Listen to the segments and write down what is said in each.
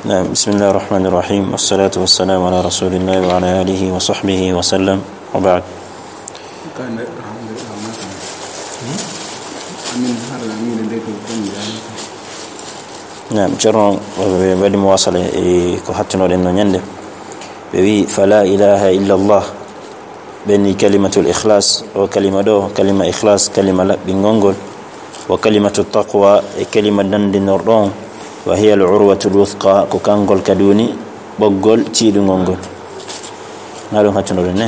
نعم. بسم الله الرحمن الرحيم والصلاة والسلام على رسول الله وعلى آله وصحبه وسلم وبعد. نعم. جرّا بعد مواصلة كحتنا لأنه يندم بي فلا إله إلا الله بني كلمة الإخلاص وكلمة دو كلمة إخلاص كلمة لا بنغنغل وكلمة التقوى كلمة دند النورون وهي العروة الوثقى كوكانغول كدوني بوغول تشيدو غونغول نالو هاتنو رنه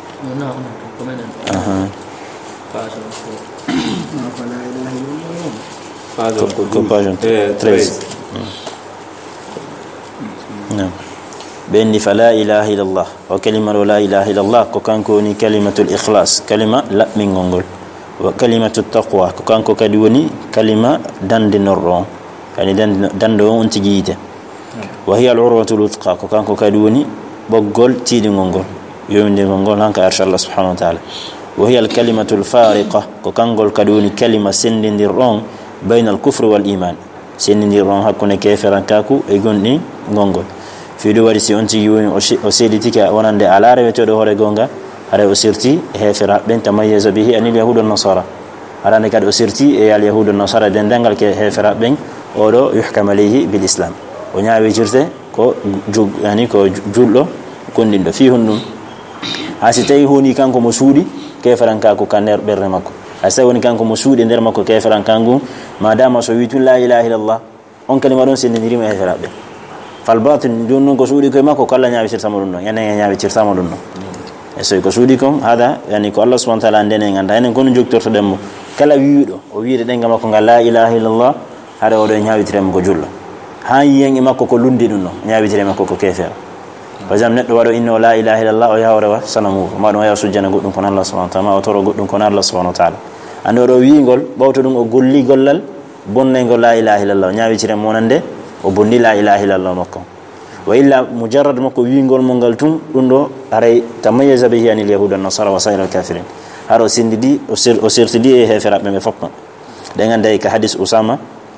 نعم. بإني فلا إله إلا الله وكلمة لا إله إلا الله كوكانكوني كلمة الإخلاص كلمة لا من غونغول وكلمة التقوى كوكانكو كدوني كلمة دند النورون يعني دندو انتجيته وهي العروة الوثقى كانكو كدوني بقول تيدي غونغول يومدي غونغول هانك ارشاد الله سبحانه وتعالى وهي الكلمة الفارقة كانغول كدوني كلمة سندين رون بين الكفر والإيمان سندين رون هكون كافرا كاكو ايغوني غونغول في دو ورسي انتي يوني اوسيديتيكا وناندي على ريتو دو هوري غونغا على اوسيرتي هفرا بين تميز به ان اليهود والنصارى على نكاد اوسيرتي اي اليهود والنصارى دندنغال كي هفرا بين odo yuhkam alayhi bil islam o nyaawe jirte ko yani ko jullo kondindo fi hundum hasi tay honi kanko mo suudi kefaranka ko kaner berne makko asa woni kanko mo suudi der makko kefaranka ngu madama so witu la ilaha illallah on kalima don sen ndirima e ferabe fal batin jonnon ko suudi ko makko kala nyaawe sir samadun no yana nyaawe sir samadun no e so ko suudi kon hada yani ko Allah subhanahu wa ta'ala ndene nganda enen kono joktorto demmo kala wiido o wiide denga makko ngal la ilaha illallah hada odo nyaawitirem ko jullo ha yiyen makko ko lundi dum no nyaawitirem makko ko kefere par exemple neddo wado inna la ilaha illallah o yawra wa sanamu ma don ya sujjana goddum kon Allah subhanahu wa ta'ala o toro goddum kon Allah subhanahu wa ta'ala ando do wiingol bawto dum o golli gollal bonne ngol la ilaha illallah nyaawitirem monande o bonni la ilaha illallah makko wa illa mujarrad makko wiingol mongal tum dum do aray tamayyaza bihi anil yahud an nasara wa sa'ir al kafirin haro sindidi o sirtidi e heferabe me foppa dengan dai ka hadis usama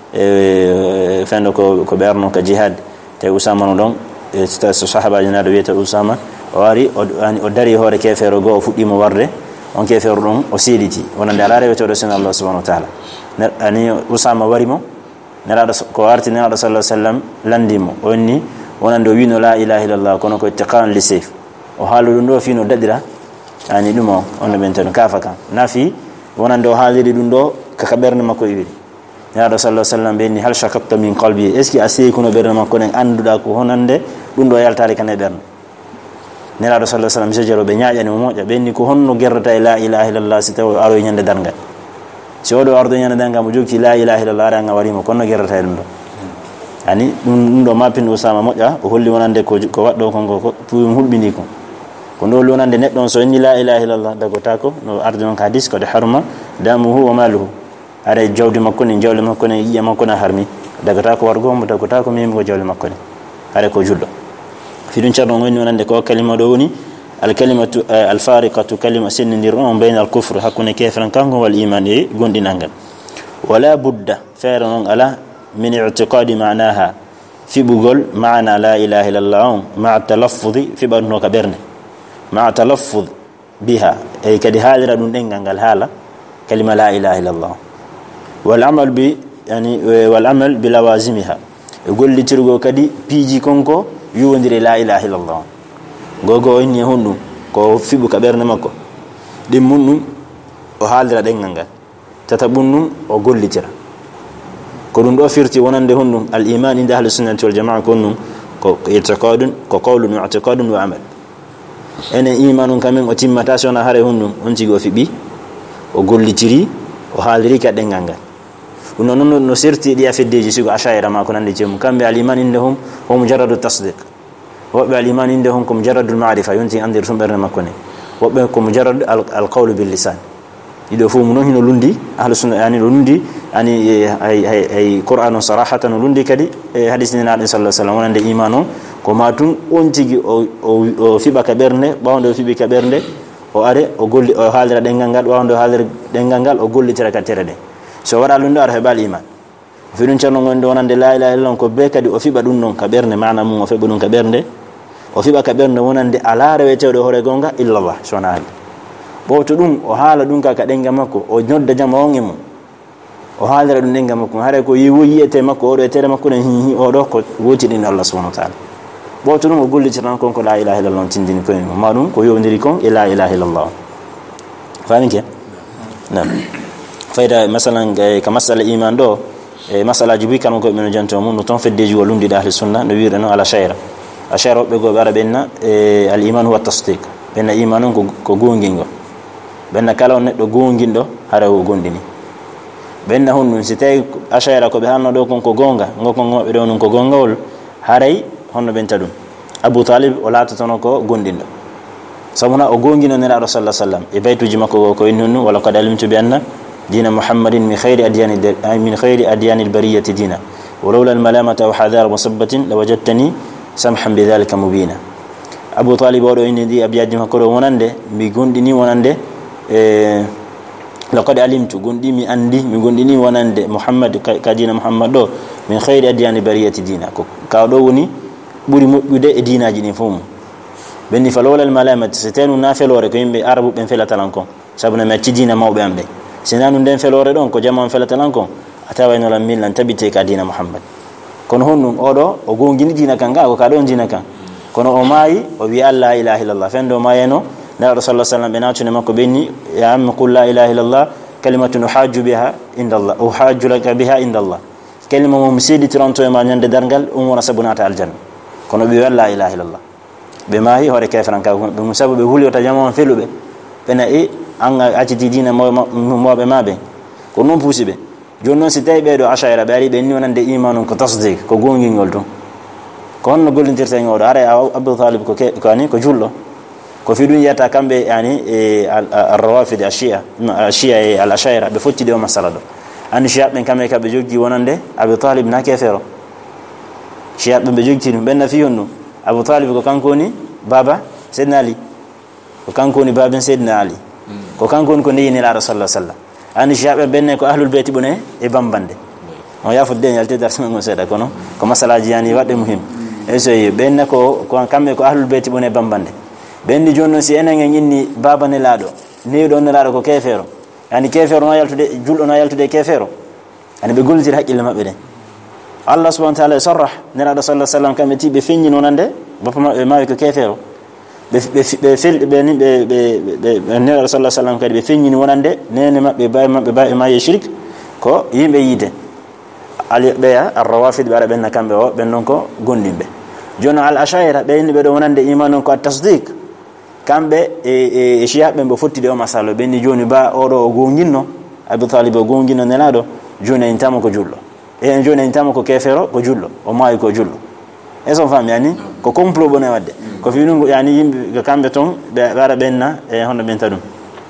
fendo ko berno ka jihad te usama no don sta sahaba jina do weta usama wari o dari hore kefero go fuddi mo warde on kefero don o sediti wona darare weto do sen Allah subhanahu wa ta'ala ani usama wari mo nara ko arti nara sallallahu alaihi wasallam landimo onni wona do wino la ilaha illallah kono ko ittiqan li sayf o halu do fino dadira ani dumo on benten kafaka nafi wona do haliri dum do ka berne makko yibi ya rasulullah sallallahu alaihi wasallam hal shakabta min qalbi eski asay kuno berne makko nen anduda ko honande dum do yaltare kan e berne nela rasulullah sallallahu alaihi wasallam jero be nyaajani mo moja benni ko honno gerrata la ilaha illallah sitaw aro nyande darga si odo ardo nyande danga mo jokki la ilaha illallah ranga warimo konno gerrata dum do ani dum do mapin usama moja o holli wonande ko waddo ko tuum hulbini ko ndo lonande neddon so ni la ilaha illallah dagota ko no ardo non hadis ko de harma damuhu wa maluhu are jawdi makko ni jawle makko ni yiya makko na harmi dagata ko wargo mo dagata ko memi ko jawle makko ni are ko jullo fi dun ciarno ngoni wonande ko kalima do woni al kalimatu al fariqatu kalima sinniron bayna al kufr hakuna kefran kango wal iman e gondinangal wala budda faron ala min i'tiqadi ma'naha fi bugol ma'na la ilaha illallah ma'a talaffuz fi banno ka berne ma'a talaffuz biha ay kadi halira dun dengal hala kalima la ilaha illallah والعمل ب يعني والعمل بلوازمها يقول لي ترغو كدي بيجي كونكو يوندري لا اله الا الله غوغو اني هونو كو فيبو كبرنا مكو دي مونو o haaldira dengal tatabunnu o gollitira ko dum do firti wonande honnum al iman inda ahli sunnah wal jamaa konnum ko i'tiqadun ko qawlun wa i'tiqadun wa amal ene imanun kamen o timmata sona hare honnum on cigo fibi o gollitiri o haaliri ka dengal ونون نسرتي دي افدي جيسو اشاعره ما كنا نجم كم بالايمان عندهم هو مجرد التصديق وبالايمان عندهم مجرد المعرفه ينتي اندر سمبرنا ما كنا وبكم مجرد القول باللسان يدفو منو هنا لوندي اهل السنه يعني لوندي يعني اي قران صراحه لوندي كدي حديث النبي صلى الله عليه وسلم وند ايمانو كوماتون اونتيغي او في bakaberne bawndo fi bakaberne o are o golli o haalira dengal gal bawndo haalira dengal gal o gollitira ka terede so wara lundo ar hebal iman fidun cerno gonde wonande la ilaha illallah ko be kadi o fiba dum non ka berne maana mum o fiba dum ka bernde o fiba ka bernde wonande ala rewete do hore gonga illallah sonali bo to dum o haala dum ka denga makko o nodda jama on emo o haala dum denga makko hare ko yiyete makko o do tere makko ne o do ko woti din Allah subhanahu wa ta'ala bo to dum o golli tan kon ko la ilaha illallah tindini ko en ma dum ko yondiri kon la ilaha illallah fami ke nam fayda masalan ka masala iman do masala jibi kan ko men janto mun no ton feddeji walundi da ahli sunna no wiira no ala shayra ashara be go bara benna al iman huwa tasdiq benna imanun ko gongingo benna kala on neddo gongindo hara o gondini benna honno si tay ashara ko be hanno do kon ko gonga ngoko ngobe do non ko gongawol haray honno ben tadum Abu Talib wala to tono ko gondindo samuna o gongino nera rasulullah sallallahu alaihi wasallam e baytuji makko ko innunu wala qad alimtu bi anna دين محمد من خير أديان البرية دينا ولولا الملامة وحذار مصبة لوجدتني سمحا بذلك مبينا أبو طالب ورو إن دي أبياد مكرو ونande بيغوندني ونande لقد علمت غوندي مي أندي مي غوندني ونande محمد كدين محمد دو من خير أديان البرية دينا كادو وني بوري مبودة دينا جيني فوم بني فلولا الملامة ستانو نافل وركو يمبي عربو بن فلا تلانكم سابنا ما تجينا مو بامبي sinanu den felore don ko jama felatalan kon atawa no lam millan tabite ka dina muhammad kono honno odo o gongini dina kanga ko ka don dina kan kono o mai o wi alla ilaha illallah fendo mayeno na rasulullah sallallahu alaihi wasallam benatu mako benni ya am qul la ilaha illallah kalimatun uhajju biha inda allah uhajju laka biha inda allah kalima mum sidi 30 ma nyande dargal umura sabunata aljanna kono bi la ilaha illallah be mai hore kefran ka be musabu be hulio ta jama felube bena anga aciti dina mobe mabe ko non pusibe jonnon si tay be do ashaira bari be ni wonande imanun ko tasdiq ko gongingol to ko honno gollintirta ngodo are Abu Talib ko kani ko jullo ko fi dunyata kambe yani ar-rawafid ashia al-ashaira be fotti de masala do an shi'a ben kambe ka be joggi wonande Abu Talib na kefero shi'a be joggi ben na fi honno Abu Talib ko kankoni baba Sayyidina Ali ko kankoni baba Sayyidina Ali ko kankon ko ni la rasulullah sallallahu ani shabe benne ko ahlul bayt bune e bambande on yafu den yalte dar sama seda kono ko masalaji yani wadde muhim esoy benne ko kambe ko ahlul bayt bune bambande benni jonno si enen nyinni baba ne lado ne do ne lado ko kefero yani kefero no yaltude juldo no yaltude kefero ani be goltir hakkille mabbe de Allah subhanahu wa ta'ala sarrah ne la rasulullah sallallahu kambe tibe finni nonande bapa mabbe mawi ko kefero be fil be ne rasulullah sallallahu kadi be feññini wonande nene mabbe bay ma shirk ko yimbe yide ali be ar-rawafid bara ben kambe o ben non ko gondimbe jono al-ashaira be be do wonande imanon ko at-tasdiq kambe e shi'a be fottide o masalo ben joni ba o do gonginno Abu Talib o gongino nelado joni intamo ko jullo e joni intamo ko kefero ko jullo o mai ko jullo eson fam yani ko complot bone wadde ko fi nungo yani yimbe kambe ton be gara benna e hono ben tadum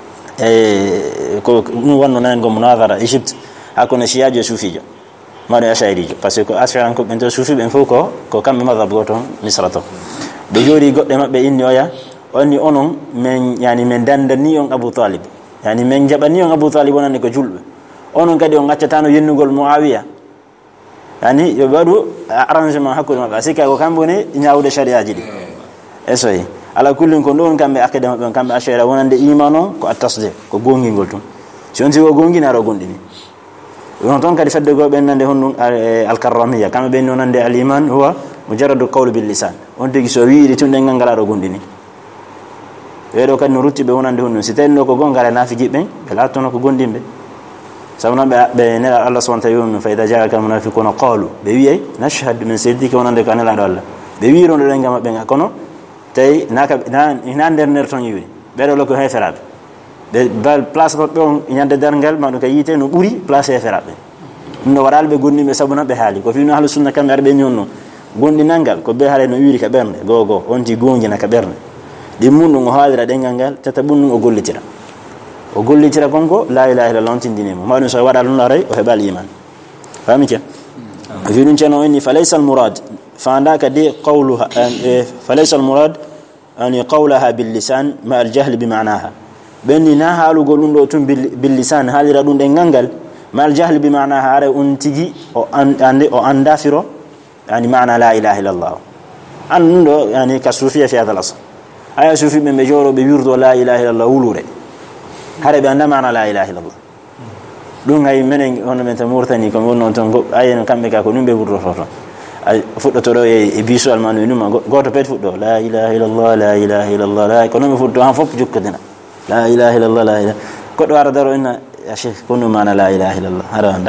ko nu wonno nan go munazara Egypt akona shiyajo sufijo mari ashairijo parce que asharan ko ben to sufi ben foko ko kambe madhab goto misrato be jori godde mabbe inni oya onni onon men yani men dandani on Abu Talib yani men jabani on Abu Talib wonande ko julbe onon kadi on gaccatano yennugol Muawiya yani yo badu arrangement hakkude mabbe sika ko kambone nyaawde sharia jidi esoy ala kullin ko don kambe akede mabbe kambe ashara wonande imanon ko at-tasdiq ko gongingol ton si on ko gongina ro gondini on ton kadi fedde go ben nande honno al-karramiyya kambe ben nonande al-iman huwa mujarradu qawl bil lisan on tegi so wiiri tunde ngangala ro gondini wedo kan no rutti be wonande honno si tenno ko gongala nafi jibbe be la tono ko gondimbe sabuna be ne Allah subhanahu wa ta'ala fa idha ja'aka al-munafiquna qalu be wi'ay nashhadu min sayyidika wonande kan la do Allah be wiiro do ngam be kono tay naka ina der ton yuri be do ko heferabe be bal place ko don nyande dargal ma do ka yite no buri place heferabe no waral be gonni be sabuna be haali ko fi no ahlus sunna kam arbe nyonno gondi nangal ko be haale no yuri ka berne gogo onti gongi na ka berne di mundu ngo haalira dengal tatabunnu o gollitira konko la ilaha illallah ontindinemo maɗum so waɗa ɗum laray o heɓal iman famike fi ɗum ceerno inni falaysa almurad fandaka de qawluha falaysa almurad ani qawlaha billisan ma aljahli bimanaha ɓenni na haalugol ɗum ɗo tum billisan haalira ɗum ɗen gangal mal jahl bi ma'na hare untigi o andafiro yani ma'na la ilaha illallah ando yani kasufia fi hadha al-asr aya sufi be mejoro be wirdo la ilaha illallah wulure hare be anda ma'na la ilaha illallah dum hay menen hono men tamurtani ko wonno ton ayen kambe ka ko numbe wurdo toto fuddo to do e bisu almanu numa goto pet fuddo la ilaha illallah la ilaha illallah la ko no fuddo han fop jukkadina la ilaha illallah la ilaha ko do daro inna ya sheikh kono mana la ilaha illallah hara anda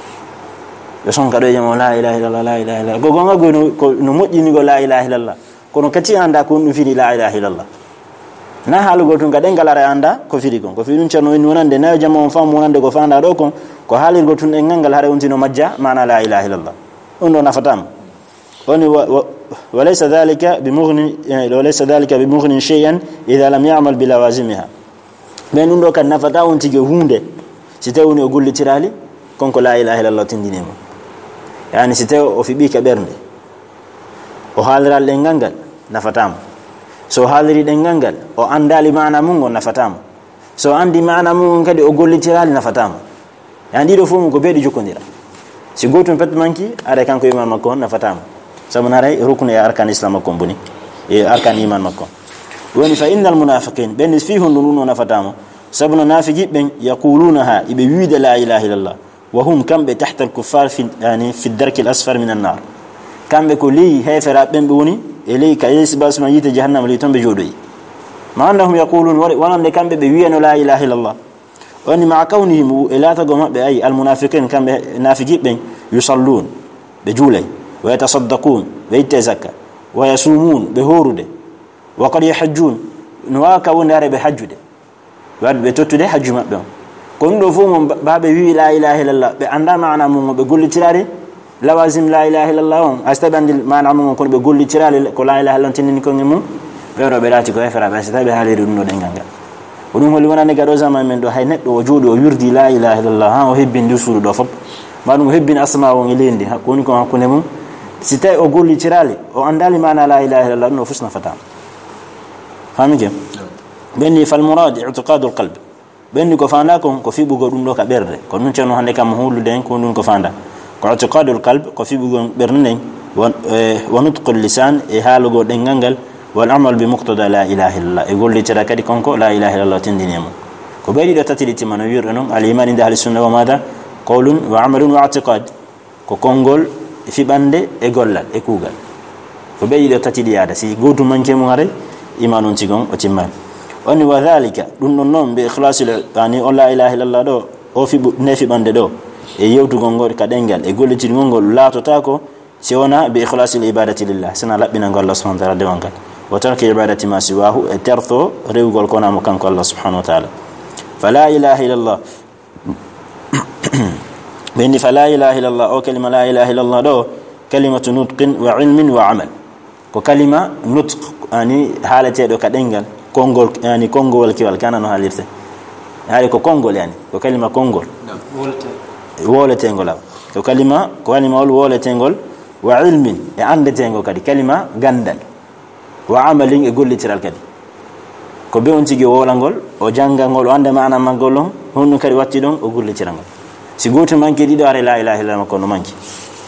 yo son kado jamo la ilaha illallah la ilaha illallah go gonga go ko no modjini go la ilaha illallah kono kati anda ko no fini la ilaha illallah na halu go tun gaden galare anda ko firi ko firi dun cerno en wonande na jamo fam wonande go fanda do ko halir go tun en ngal hare untino majja mana la ilaha illallah ondo nafatam oni walaysa dhalika bimughni walaysa dhalika bimughni shay'an idha lam ya'mal bilawazimha men undo kan nafata untige hunde site woni o gollitirali konko la ilaha illallah tindinemo yani site o fibi ka bernde o haliral lengangal nafatam so haliri dengangal o andali maana mungo nafatam so andi maana mungo kadi o gollitirali nafatam yani do fu ko beedi jokondira si gotum pet manki are kanko iman makko nafatam sabanare rukun ya arkan islam makko boni e arkan iman makko woni fa innal munafiqin ben fihum nunu nafatama sabuna nafigi ben yaqulunaha ibe wida la ilaha illallah wa hum kambe tahta al kuffar fi yani fi ad-dark al-asfar min an-nar kambe ko li hefera ben woni ilayka yasbas ma yita jahannam li tombe jodoyi ma annahum yaqulun wa lam kambe be wiyano la ilaha illallah woni ma kawnihim ila tagoma be ay al-munafiqin kambe nafigi ben yusallun be julay wa yatasaddaqun be tazakka wa yasumun be horude wa qad yahajjun nuwaka wonare be hajjude wad be tottude hajju mabbe kon do fu mom baabe wi la ilaha illallah be anda maana mum be gollitirare lawazim la ilaha illallah on astabandil maana mum kon be gollitirare ko la ilaha illallah tinni ko ngem be ro be lati ko efra be tabe haliru no denganga odum holi wonane gado zaman men do hay neddo o jodi o wirdi la ilaha illallah ha o hebbin dusuru do fop manum hebbin asma won elendi hakoni ko hakune mum sitay o gollitirale o andali maana la ilaha illallah no fusna fatam famike benni fal murad i'tiqad al qalb benni ko fanda ko fi bugo dum do ka berde ko non ceno hande kam hulude ko non ko fanda ko i'tiqad al qalb ko fi bugo berne wa nutq al lisan e halugo dengangal wal amal bi muqtada la ilaha illallah e golli tira kadi konko la ilaha illallah tindinemo ko beedi do tatili timano wir non al iman inda ahli sunna wa mada qawlun wa amalun wa i'tiqad ko kongol fi bande e gollal e kugal ko beedi do tatili yada si gotu manke mo hare imanun tigon o timman oni wa dhalika dun non be ikhlasil yani la ilaha illallah do o fi nefi bande do e yewtu gongol ka dengal e golliti gongol latota ko si wona bi ikhlasil ibadati lillah sana labbina ngol Allah subhanahu wa ta'ala de wankal wa tarki ibadati ma siwahu e terto rewgol kona mo kanko Allah subhanahu wa ta'ala fala ilaha illallah bindi fala ilaha illallah o kalima la ilaha illallah do kalimatu nutqin wa ilmin wa amal ko kalima nutq ani halate do ka dengal kongol yani kongol kiwal kana no halirte yani ko kongol yani ko kalima kongol wolete ngola ko kalima wolete ngol wa ilmin e andete ngol kadi kalima gandal wa amalin e gollitiral kadi ko be on tigi wolangol o jangangol o ande maana magolon honno kadi watti don o gollitirango si goto manki dido are la ilaha illallah ko no manki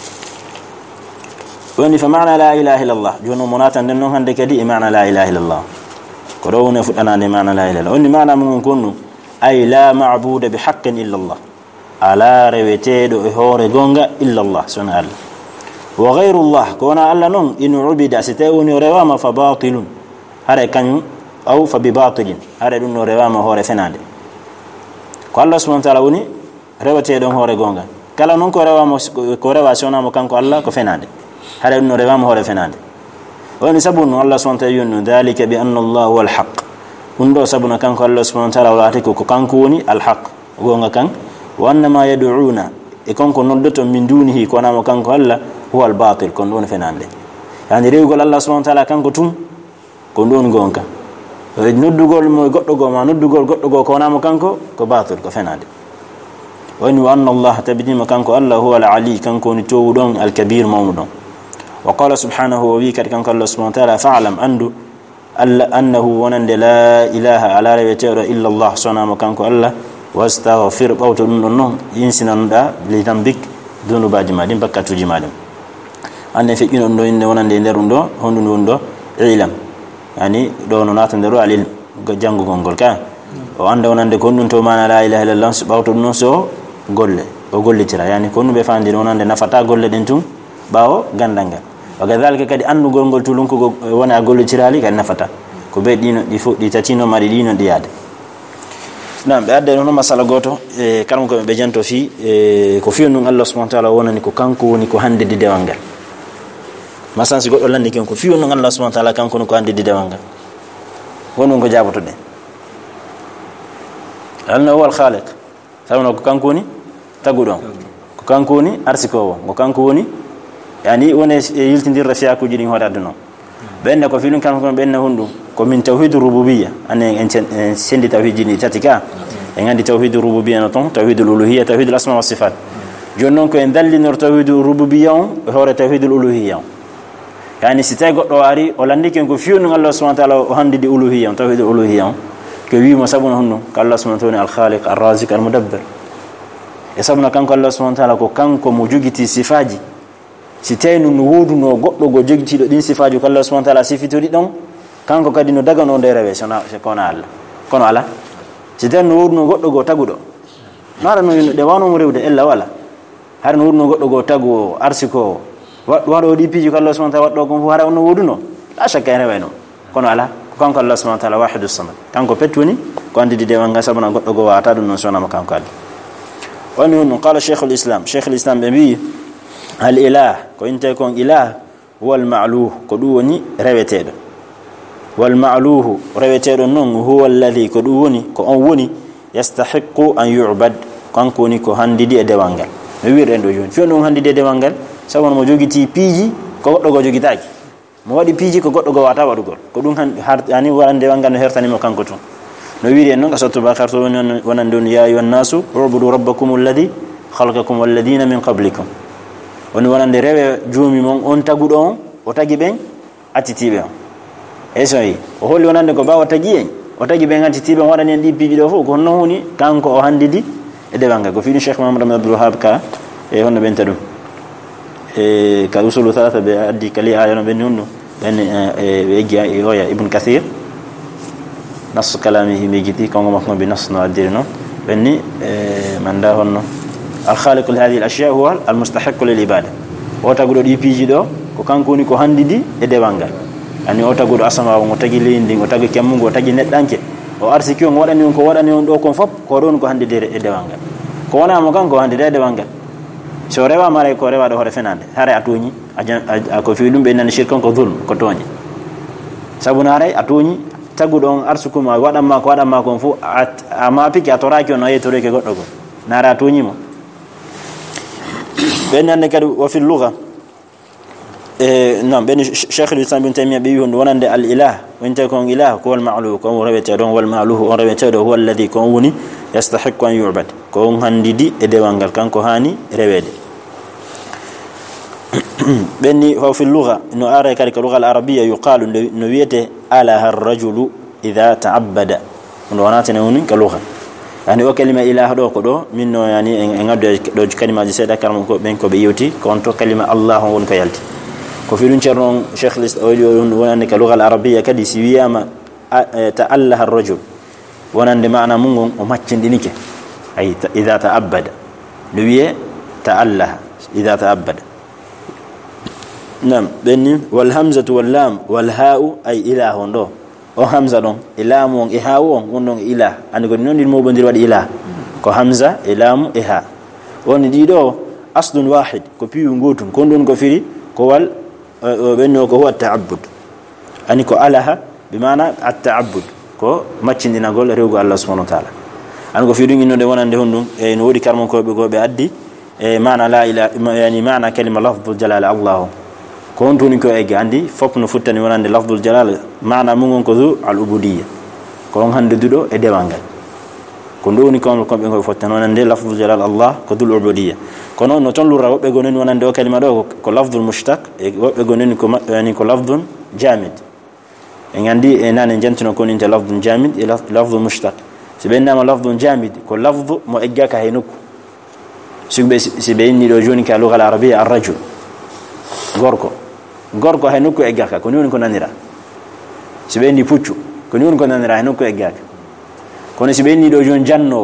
woni fa maana la ilaha illallah jono monata den non hande kadi e maana la ilaha illallah ko do wona fudana ne maana la ilaha illallah woni maana mun konno ay la ma'budu bi haqqin illallah ala rewetedo e hore gonga illallah subhanahu wa ghayru allah kona alla non in ubida sitawni rewama fa batilun hare kanyu aw fa bi batilin hare dun no rewama hore fenande ko allah subhanahu wa ta'ala woni rewetedo hore gonga kala non ko rewama ko rewa sonamo kanko allah ko fenande hare no rewama hore fenande woni sabunu allah subhanahu wa ta'ala yunnu dalika bi anna allah huwa al-haq undo sabuna kanko allah subhanahu wa ta'ala wala ko kanko woni al-haq gonga kan wa annama yad'una e kanko noddoto min dunihi ko namo kanko allah huwa al-batil kon don fenande yani rewgol allah subhanahu wa ta'ala kanko tum ko don gonka noddugol mo goddo go ma noddugol goddo go ko namo kanko ko batil ko fenande woni wa anna allah tabdima kanko allah huwa al-ali kanko ni towdon al-kabir mawdon wa qala subhanahu wa wika kanko allah subhanahu wa ta'ala fa'lam andu alla annahu wanande la ilaha ala rawatira illa allah subhanahu kanko allah wastaghfir bawto dum non insinanda li dambik dunubaji ma dim bakkatuji ma dim ande fe ginon do inde wonande nder do hondu wondo ilam yani do no nata nder alil go jangu gongol ka o anda wonande kondun to mana la ilaha illallah bawto dum so golle o gollitira yani konnu be fandi wonande nafata golle den tum bawo gandanga wakadhalika kadi andu gongol tulun ko wona gollitirali kan nafata ko be dino di fu di tatino mari dino di yade nam be adde no masala goto karam ko be janto fi ko fi non Allah subhanahu wa ta'ala wonani ko kanko woni ko hande di dewangal masan si goddo landi ken ko fi non Allah subhanahu wa ta'ala kanko no ko hande di dewangal wonon ko jaboto de alna huwa al-khaliq sabuna ko kanko ni tagudon ko kanko ni arsiko ko kanko woni yani wona yiltindir rafiya ko jini hoda aduna benne ko filun kan ko benne hundu ko min tawhidur rububiyya ane en sendi tawhid jini tatika en andi tawhidur rububiyya no ton tawhidul uluhiyya tawhidul asma was sifat jonnon ko en dalli nor tawhidur rububiyya hore tawhidul uluhiyya yani sitay goddo ari o landi ken ko fiunu Allah subhanahu wa ta'ala o handidi uluhiyya tawhidul uluhiyya ko wi mo sabuna hundu ko Allah subhanahu wa ta'ala al khaliq ar raziq al mudabbir e sabuna kanko Allah subhanahu wa ta'ala ko kanko mo jogiti sifaji si taynu no wodu no goddo go jogiti do din sifaji ko Allah subhanahu wa ta'ala sifitori don kanko kadi no daga no nderewe sona se kono Allah kono ala si taynu wodu no goddo go tagudo nara no de wano mo rewde ella wala har no wodu no goddo go tagu arsiko wado di piji ko Allah subhanahu wa ta'ala waddo ko fu hara no wodu no la shakka ene wayno kono ala kanko Allah subhanahu wa ta'ala wahidus samad kanko petwoni ko andi de wanga sabana goddo go wata dum no sona ma kanko ali wani qala shaykh al-islam bi al-ilah ko inte kon ilah wal ma'luh ko du woni rewetedo wal ma'luh rewetedo non huwa alladhi ko du woni ko on woni yastahiqu an yu'bad kanko ni ko handidi e dewangal no wiire ndo joni fion on handidi e dewangal sabon mo jogiti piji ko goddo go jogitaaki mo wadi piji ko goddo go wata wadugol ko dum yani warande dewangal no hertani mo kanko ton no wiire non gasatu bakar to wonan don ya ayyuhan nasu ubudu rabbakum alladhi khalaqakum wal ladina min qablikum woni wonande rewe joomi mon on tagudo on o tagi ben attitibe on esoyi o holli wonande ko bawa tagi en o tagi ben attitibe on wadani en di piji do fu ko no huni kanko o handidi e dewanga ko fini Sheikh Muhammad Abdul Wahhab ka e hono ben tadum ka usulu thalatha be addi kali ayano ben nonno ben e eggi e hoya Ibn Kathir نص كلامه ميجتي كون مفهوم بنص نادرنا بني من ده هون الخالق لهذه الاشياء هو المستحق للعباده وتغدو دي بيجي دو ko kanko ni ko handidi e dewangal ani o tagudo asama o tagi lendi o tagi kemmungo o tagi neddanke o arsiki on wadani on ko wadani on do kon fop ko don ko handide e dewangal ko wana mo kanko handide e dewangal so rewa mare ko rewa do hore fenande hare atoni ko fi dum be nan shirkon ko zulm ko toni sabuna hare atoni tagudon arsukuma wadamma ko fu ama piki atoraki on ayetore ke goddo go nara tonyimo benande kadu wa fil lugha nam ben Sheikh al-Islam bin Taymiyyah bi wonande al ilah wonte kon ilah ko wal ma'luh ko rewete don wal ma'luh on rewete do huwa alladhi kon woni yastahiqu an yu'bad ko handidi e dewangal kanko hani rewede benni fa fi lugha no ara kadi ko lugha al-arabiyya yuqalu no wiete ala ar-rajulu idha ta'abbada no wanata ne woni ka lugha yani o kalima ilah do ko do minno yani en ngaddo do kalimaji seda karam ko ben ko be yewti konto kalima allah won ko yalti ko fi dun cernon Sheikh al-Islam wonande ka lugha al-arabiyya kadi si wiyama ta'allaha ar-rajul wonande maana mungon o maccindinike ay idha ta'abbada no wiye ta'allaha idha ta'abbada nam benni wal hamzatu wal lam wal ha'u ay ilahun do o hamza don ilamu on e ha'u on don ilah andi ko non mo bondir wadi ilah ko hamza ilamu e ha woni dido asdun wahid ko piyu ngotum kon don ko firi ko wal benno ko huwa ta'abbud ani ko alaha bi maana at-ta'abbud ko maccindina gol rewgo Allah subhanahu wa ta'ala an ko firi ngino de wonande hondum e no wodi karmon ko be gobe addi e maana la ilaha yani maana kalima lafdhu jalal Allah ko toni ko e gandi fop no futtani wonande lafdul jalal maana mungon ko zu al ubudiyya ko on hande dudo e dewangal ko ndoni ko be ko fottani wonande lafdul jalal Allah ko dul ubudiyya ko non no ton lura wobbe gonen wonande o kalima do ko lafdul mushtaq e wobbe gonen ko yani ko lafdun jamid en gandi e nane jantino ko ninte lafdun jamid e lafdul mushtaq سبينما لفظ جامد كل لفظ مؤجاك هينك سبيني لو جوني كاللغة العربية الرجل غوركو هينك إجاك كنون كنانيرا سبيني بوتشو كنون كنانيرا هينك إجاك كون سبيني لو جون جانو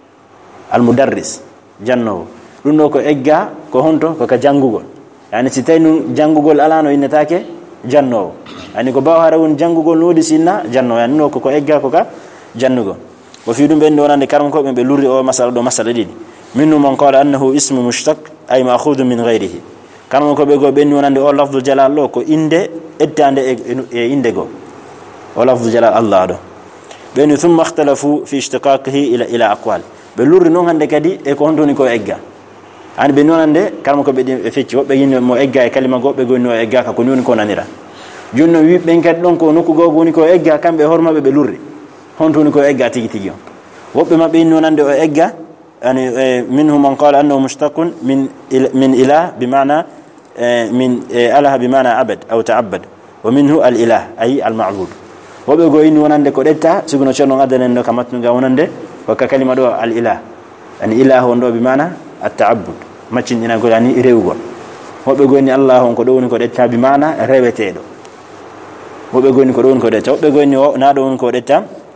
المدرس جانو لونو كو إجا كو هونتو كو كجانغوغول يعني ستينو جانغوغول ألانو إنتاكي جانو يعني كو باو هارون جانغوغول نودي سينا جانو يعني نو كو إجا كو كجانغوغول وفي دون بين ونان كارم كو بين بلوري او مساله دو مساله دي منو من قال انه اسم مشتق اي ماخوذ من غيره كارم كو بيغو بين ونان او لفظ الجلال لو كو اندي اتاند اندغو او لفظ الجلال الله دو بين ثم اختلفوا في اشتقاقه الى اقوال بلوري نون هاندي كدي e ko hondoni ko egga an be nonande karmo ko be fecci wobbe yinno mo egga e kalima gobbe gonno egga ka ko noni ko nanira jonno wi ben kadi don ko nokku go woni ko egga kambe hormabe be lurri hontoni ko egga tigi tigi wobbe mabbe nonande o egga yani minhum man qala annahu mushtaqun min ilah bima'na min alaha bima'na abad aw ta'abbad wa minhu al ilah ay al ma'bud wobbe go inni wonande ko detta siguno cerno ngadanen do kamatnu ga wonande ko ka kalima do al ilah yani ilah wondo bima'na at ta'abbud macin ina go yani rewgol wobbe go inni allah on ko do woni ko detta bima'na rewetedo wobbe go inni ko do woni ko detta wobbe go inni na do woni ko detta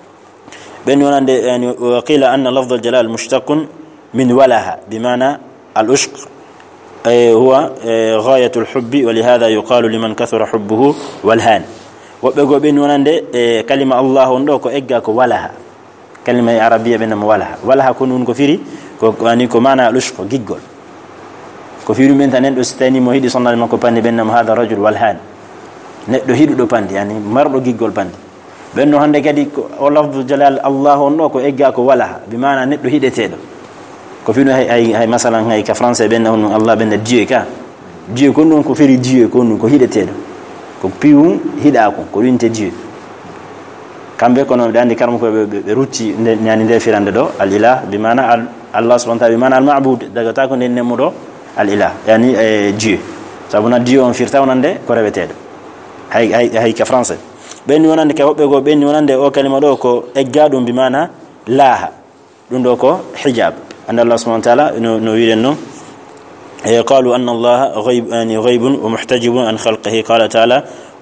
بين ونند يعني وقيل أن لفظ الجلال مشتق من ولها بمعنى العشق هو غاية الحب ولهذا يقال لمن كثر حبه والهان وبقوا بين ونند كلمة الله وندوك إجاك ولها كلمة عربية بينما ولها كنون كفيري يعني كمعنى العشق جيجول كفيري من تنين أستاني مهيدي صنع لما كباني بينما هذا رجل والهان نهيدو دو باندي يعني مرضو جيجول باندي benno hande kadi o lafdhu jalal allah onno ko egga ko wala bi maana neddo hidetedo ko fino hay masalan hay ka français benno on allah benno dieu ko non ko feri dieu ko non ko hidetedo ko piwu hida ko winte dieu kambe ko non dandi karmo ko be rutti nyani de firande do al ilah bi maana allah subhanahu wa ta'ala bi maana al ma'bud daga ta ko nenne mudo al ilah yani dieu sabuna dieu on firta onande ko rewetedo hay ka français benni wonande ka hobbe go benni wonande o kalima do ko eggadum bi mana laha dum do ko hijab an allah subhanahu wa ta'ala no wiren no qalu anna allah ghaib yani ghaibun wa muhtajibun an khalqihi qala ta'ala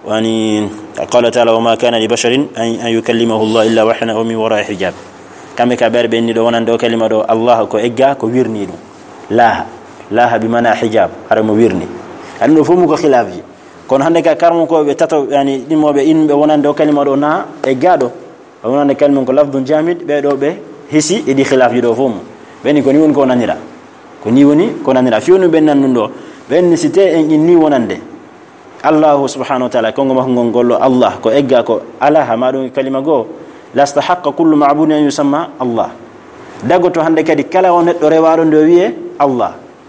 qala ta'ala wa ma kana li basharin an yukallimahu allah illa wahyan aw min wara'i hijab kambe ka ber benni do wonande o kalima do allah ko egga ko wirni dum laha bi mana hijab ara mo wirni ando fomu ko khilafi kon hande ka karmo ko be tato yani dimobe inbe wonande o kalima do na e gado wonande kalmo ko lafdun jamid be do be hisi e di khilaf yido fum beni ko ni won ko nanira ko ni woni ko nanira fionu ben nan ndo ben cité en ni wonande allah subhanahu wa ta'ala ko ngoma ngollo allah ko egga ko ala ma do kalima go la istahaqqa kullu ma'budin an yusamma allah dagoto hande kadi kala won neddo rewado ndo wiye allah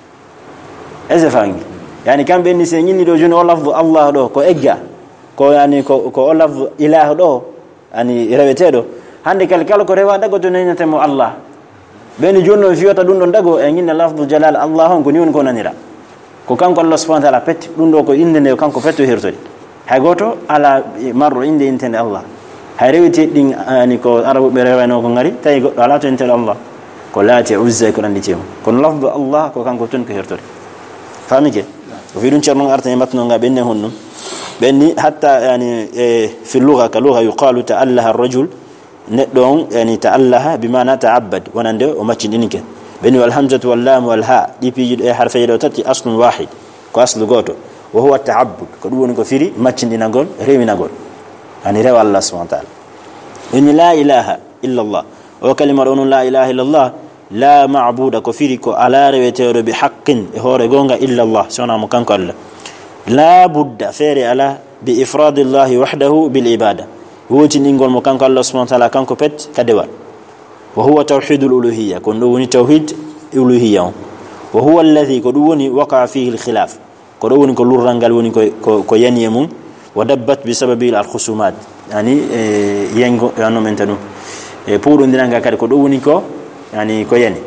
ezefangi yani kambe ni se nyini do joni o lafdhu allah do ko egga ko yani ko o lafdhu ilah do yani rewetedo hande kala ko rewa dago to nenete mo allah beni jonno fiota dum don dago e nyinna lafdhu jalal allah on ko ni won ko nanira ko kanko allah subhanahu wa ta'ala petti dum do ko inde ne kanko petto hertori hay goto ala marro inde intende allah hay rewete din yani ko arabu be rewano ko ngari tay goddo ala to intende allah ko laati uzza ko nandi temo kon lafdhu allah ko kanko ton ko hertori famike وفي دون شرط أرتني متنوع بينهم بيني حتى يعني في اللغة كلغة يقال تأله الرجل ندون يعني تأله بمعنى تعبد ونندو وما تشينينك بيني والهمزة واللام والهاء دي بيجي حرفي لو تأتي أصل واحد كأصل قوته وهو التعبد كدوون كفيري ما تشينينا قول ريمنا قول يعني روا الله سبحانه وتعالى إن لا إله إلا الله وكلمة لا إله إلا الله لا معبود كفيري كو على ريتيرو بحق هوري غونغا الا الله سونا مكانكو الله لا بد فيري على بافراد الله وحده بالعباده ووتي نينغول مكانكو الله سبحانه وتعالى كانكو بت كدوال وهو توحيد الالوهيه كون دوني توحيد الالوهيه وهو الذي كدوني وقع فيه الخلاف كدوني كو لورانغال وني كو يانيمو ودبت بسبب الخصومات يعني ينغو يانو منتنو pour ndiranga kadi ko do woni ko yani ko yani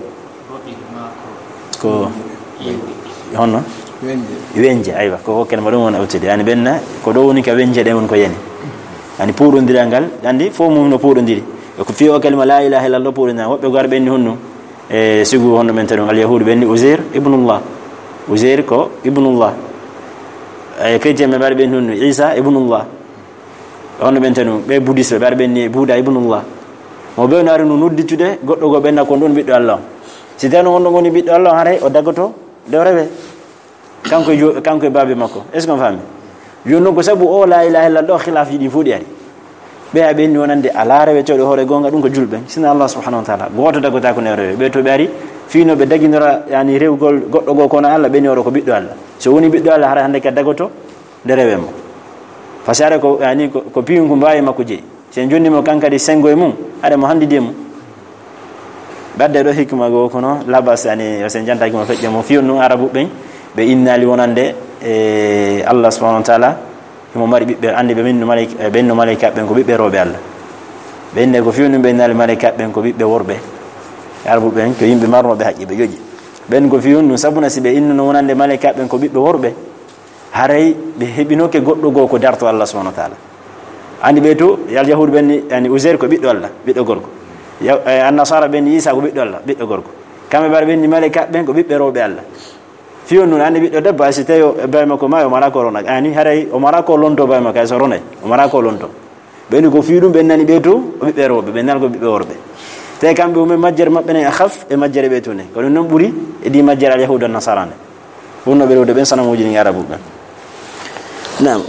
ko hono wenje aywa ko ken ma do won awtide yani benna ko do woni ka wenje de won ko yani pour ndirangal andi fo mum no pour ndiri ko fi o kalima la ilaha illallah pour na wobbe gar benni honno sigu honno men tan al yahud benni uzair ibnullah uzair ko ibnullah ay kete me bar benni honno isa ibnullah honno men tan be buddhiste bar benni buda ibnullah mo be naari no nodditude goddo go benna ko don biddo allah si tan honno ngoni biddo allah hare o dagoto do rewe kanko babe makko est ce qu'on fami jonno ko sabu o la ilaha illallah khilaf yidi fudi ari be aben wonande ala rewe to hore gonga dum ko julbe sina allah subhanahu wa ta'ala goto dagota ko ne rewe be to be ari fino be daginora yani rewgol goddo go kono allah be nyoro ko biddo allah so woni biddo allah hare hande ka dagoto de rewe mo fasare ko yani ko piun ko mbawi makko je sen jonni mo kankadi sengo e mum ade mo handide mo badde do hikma go kono labas yani sen janta ko mo fejje mo fionu arabu be innali wonande allah subhanahu wa ta'ala mo mari bibbe ande be minno malaika benno malaika ben ko bibbe robe allah benne ko fiunu be innali malaika ben ko bibbe worbe arabu ben ko yimbe marno be hajji be joji ben ko fiunu sabuna sibe inno wonande malaika ben ko bibbe worbe haray be hebinoke goddo go ko darto allah subhanahu wa ta'ala andi be to yal yahud ben yani uzair ko biddo allah biddo gorko an nasara ben isa ko biddo allah biddo gorko kambe bar ben malaika ben ko bibbe robe allah fionu andi biddo debbo asitayo bayma ko mayo mara ko rona ani haray o mara ko lonto bayma kay so ronay o mara ko lonto ben ko fiidum ben nani be to o bibbe robe ben nal ko bibbe worbe te kambe o me majjer mabbe ne akhaf e majjere be to ne ko non buri e di majjer al yahud an nasarane wonno be rewde ben sanamuji ni arabu ben نعم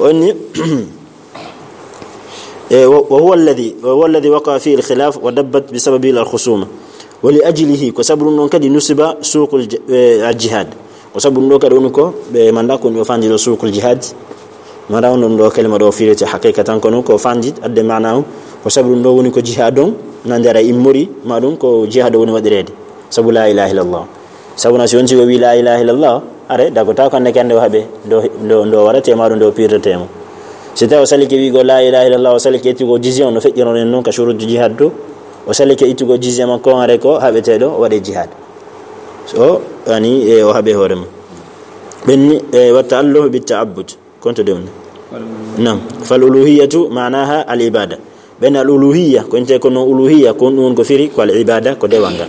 وهو الذي وقع فيه الخلاف ودبت بسببه الخصومة ولأجله كسبر كدي نسب سوق الجهاد وسبر كدي نكو بمنداكو يفاندي سوق الجهاد ما راون ndo kalima do firete hakikatan kono ko fandit adde maanaam ko sabru ndo woni ko jihadon nandara immori madum ko jihad woni wadirede sabu la ilaha illallah sabuna si wonti wi la ilaha illallah are dagota ko ne kande habe ndo warate maado ndo pirete mo sita o salike wi go la ilaha illallah o salike itugo jizya no fejjino non ka shuru jihad do o salike itugo jizya man ko are ko habete do wade jihad so ani o habe horem ben wa ta'alluhu bit ta'abbud كنت دون نعم فالألوهية معناها العبادة بين الألوهية كنت يكون ألوهية كون كفيري والعبادة كدوانغا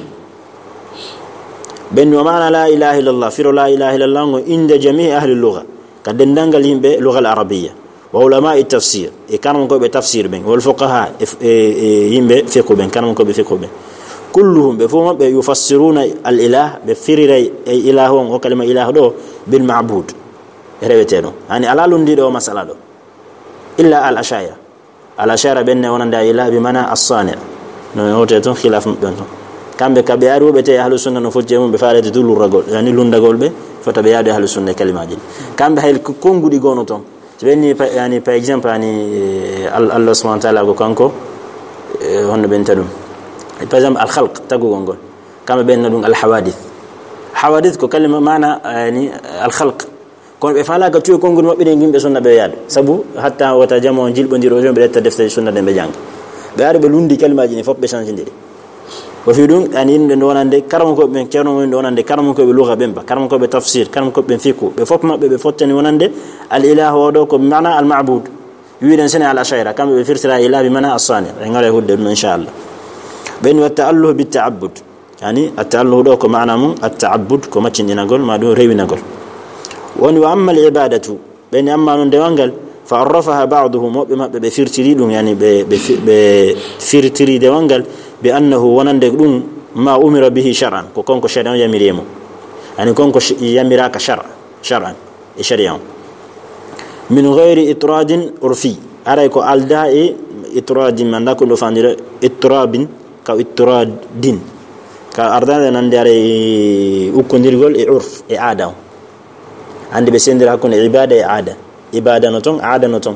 بين ومعنى لا إله إلا الله فير لا إله إلا الله عند جميع أهل اللغة كدندنغ لهم باللغة العربية وعلماء التفسير كانوا مكو بتفسير بين والفقهاء يم بفقه بين كانوا مكو بفقه بين كلهم بفهم يفسرون الإله بفير إله وكلمة إله دو بالمعبود ريتينو يعني على لوندي دو مساله دو الا الاشاعره بين ونندا اله بمعنى الصانع نو تيتون خلاف دون كامبه كبيارو بتي اهل السنه نفوجيم بفاله دول رغول يعني لوندغول به فتبياد اهل السنه كلماجي كامبه هل كونغودي غونوتون تبني يعني par exemple يعني الله سبحانه وتعالى غو كانكو هون بنتدوم par exemple الخلق تاغو غونغول كامبه بين دون الحوادث كو كلمه معنى يعني الخلق kon be fala ga tuyo kongol mabbe ngimbe sunna be yaade sabu hatta wata jamo jilbondiro be letta defte sunna de be jang be arbe lundi kalmaaji ni fobbe change ndiri ko fi dum ani inde donande karam ko be cerno mo donande karam ko be lugha bemba karam ko be tafsir karam ko be fiqh be fop mabbe be fottani wonande al ilah wado ko maana al ma'bud yuiden sana al ashaira kam be firtira ila bi maana as-sani ngale hudde inshallah ben wa ta'alluh bit ta'abbud yani at-ta'alluh do ko maana mum at-ta'abbud ko macindina gol ma do rewina gol وأما العبادة بين أما ندوانجل فعرفها بعضهم وبما بفرتري دون يعني بفرتري دوانجل بأنه ونندقون ما أمر به شرعا كونكو شرعا يميريمو يعني كونكو يميراك شرعا شرعا من غير إطراد عرفي أرايكو ألداء إطراد من ناكو لفاندر إطراب كأو إطراد دين كأردان ننداري أكندرغول عرف إعادة عندي بسندر هكون عبادة عادة نتون عادة نتون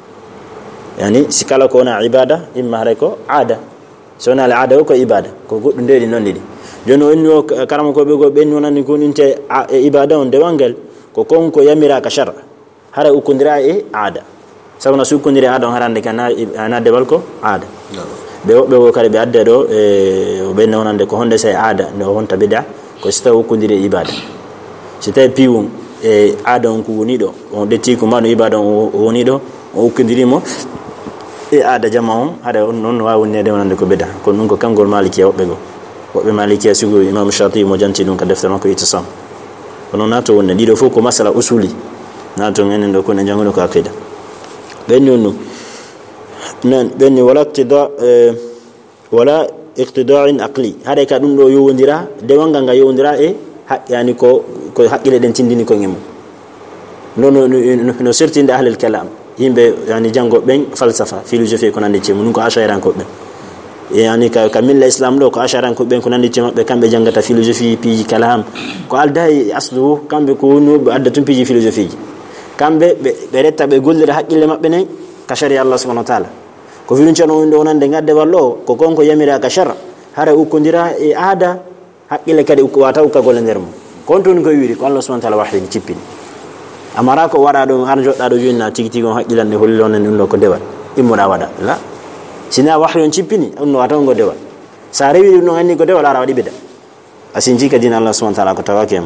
يعني سكالا كونا عبادة إما هريكو عادة سونا العادة وكو عبادة كو نديري نوندي جونو إنو كرامكو بيكو بينو نكون انت عبادة وندوانجل كو كونكو يميرا كشرع هرا وكندرا عادة سونا سو كندرا عادة هران ديكا أنا دبالكو عادة بيو كاري بيادة دو وبينو ناندكو هوندا سي عادة نو هونتا بدع كو ستاو كندرا عبادة ستاي بيوم adon ku woni do on deti ko mano ibada woni do o kendirimo ada jama'u hada non waawu ne de wonande ko beda ko nun ko kangol maliki wobbe go wobbe maliki sugo imam Shatibi mo janti dum ka deftere makko itisam kono nato wonne dido fo ko masala usuli nato ngene ndo ko ne jangono ko akida benno nan benni wala iqtida'in aqli hada ka dum do yowondira de wanga nga yowondira yani ko haqqile den tindini ko ngemu no certain ahli al-kalam yimbe yani jango ben falsafa philosophie ko nande ci mun ko ashairan ko ben yani ka milla islam do ko ashairan ko ben ko nande ci mabbe kambe jangata philosophie piji kalam ko aldai aslu kambe ko no adda tum piji philosophie kambe be retta be gollira haqqile mabbe ne ka sharia Allah subhanahu wa ta'ala ko filun cano ndo nande ngadde wallo ko konko yamira ka shar hara ukundira aada haqqile kadi ko wata ka golle nder mo konton ko yiri ko Allah subhanahu wa ta'ala wahyi cippini amara ko wada do har jodda do jonna tigi gon haqqilande hollone ndo ko dewal immoda wada la sina wahyon cippini onno wata ngo dewal sa rewi no anni ko dewal ara wadi beda asinji ka din Allah subhanahu wa ta'ala ko tawakema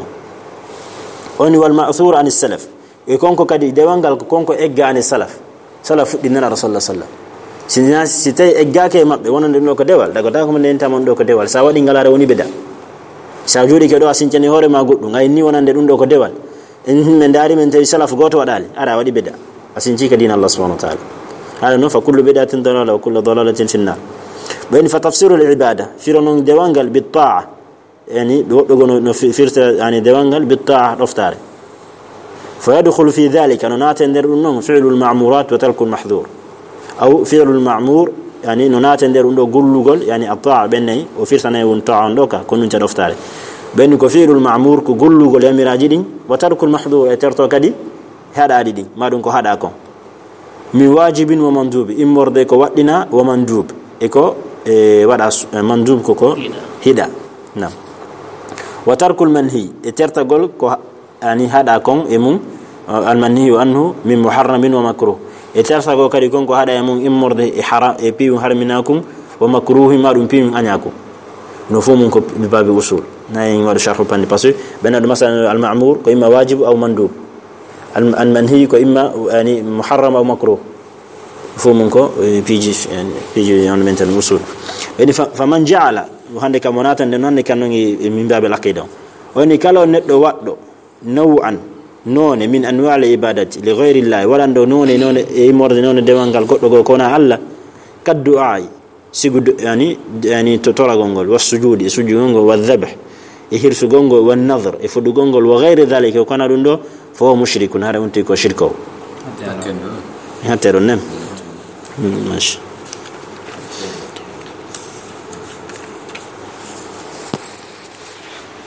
oni wal ma'thur an as-salaf e konko kadi dewangal ko konko egga an salaf dinna rasulullah sallallahu sina sitay eggake mabbe wonande do ko dewal daga ta ko men tamon do ko dewal sa wadi ngalare woni beda sa jodi ke do asincani hore ma goddu ngay ni wonande dum do ko dewal en men dari men tawi salaf goto wadali ara wadi beda asinci ka din Allah subhanahu wa ta'ala hada no fa kullu bid'atin dalala wa kullu dalalatin fi an-nar bayn fa tafsir al-ibada fironon dewangal bit ta'a yani do gono no firta yani dewangal bit ta'a doftare fa yadkhulu fi dhalika nunata nder non fi'lu al-ma'murat wa tarku al-mahdhur أو فعل المعمور يعني نوناتن دير ندو غولوغول يعني الطاعه بني وفيرتنا يون طاعه ندوكا كونن تا دفتاري بن كو فعل المعمور كو غولوغول ياميراجي دين وترك المحظور اترتو كدي هذا دي ما دون كو هذا كون من واجب ومندوب امورده كو ودينا ومندوب اكو ودا مندوب كو هدا نعم وترك المنهي اترتغول كو يعني هذا كون امم المنهي عنه من محرم ومكروه etarsa go kadi konko hada yamon immorde haram e piu harminakum wa makruhi madum piu anyakum no fomon ko babi usul nay ngor sharh pandi parce ben do masal al ma'mur ko imma wajib aw mandub al manhi ko imma yani muharram aw makruh fomon ko piji on mental usul edi faman ja'ala hande kamonata den non kan ngi min babi al aqida woni kala neddo waddo naw'an none min anwa'il ibadati li ghayri Allah wala ndo none e morde none dewangal goddo go kona Allah kaddu ay sigudu yani totora gongol wasujudi sujudongol wadhabh e hirsu gongol wan nadhr e fudu gongol wa ghayri dhalika kana dundo fo mushrikun hada unti ko shirko hatero nem mash